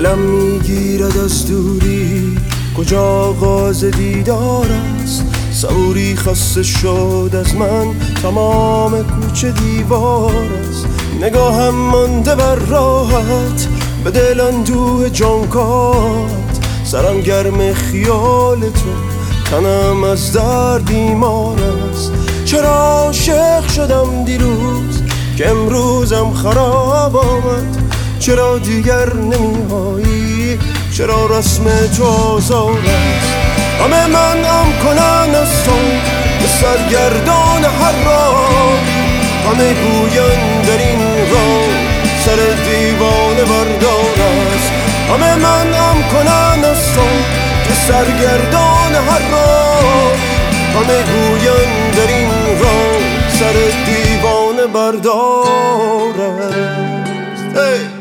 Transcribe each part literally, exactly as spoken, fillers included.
دلم میگیرد از دوری کجا آغاز دیدار است. صبوری خسته شد از من تمام کوچه دیوار است. نگاهم مانده بر راحت به دل اندوه جانکات. سرم گرم خیال تو تنم از درد بیمار است. چرا عاشق شدم دیروز که امروزم خراب آمد. چرا دیگر نمیایی چرا رسم تو آزار است. همه منعم کنن از تو به سرگردان هر راه. همه گوین در این راه سر دیوانه بردار است. همه منعم کنن از تو که سرگردان هر راه. همه گوین در این راه سر دیوانه بردار است. hey!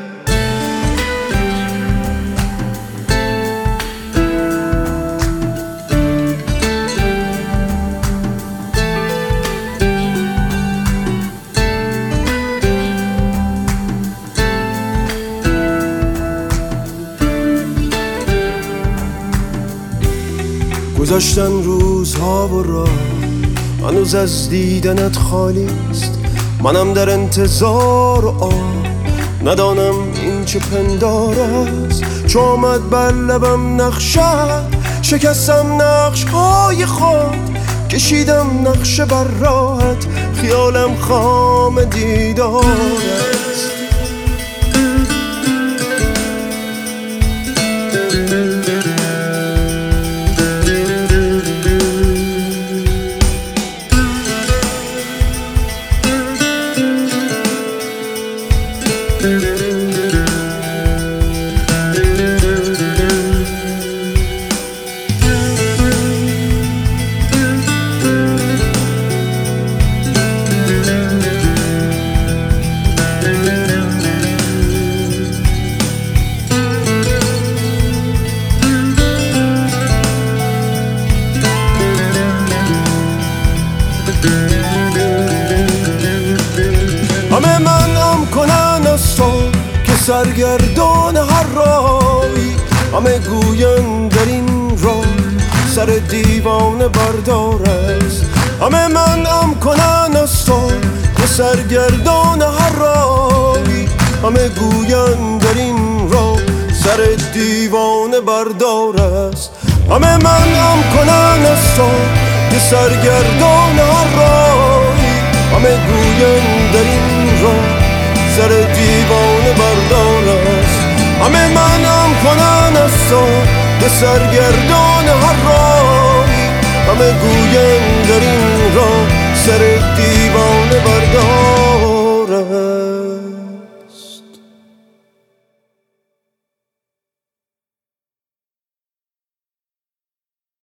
گذشتن روزها و راه هنوز از دیدنت خالی است. منم در انتظار و آه ندانم این چه پندار است. چو آمد بر لبم نقشت شکستم نقش های خود. کشیدم نقش بر راحت خیالم خام دیدار است. همه منعم کنن از تو که سرگردان هر راهی. همه گوین در این راه سر دیوانه بردار است. همه منعم کنن از تو که سرگردان هر راهی. همه گوین در این راه سر دیوانه بردار است. همه منعم کنن از تو که سرگردان هر راهی. همه گوین در این راه سر دیوانه بردار است. همه منعم کنن از تو به سرگردان هر راهی. همه گوین در این راه سر دیوانه بردار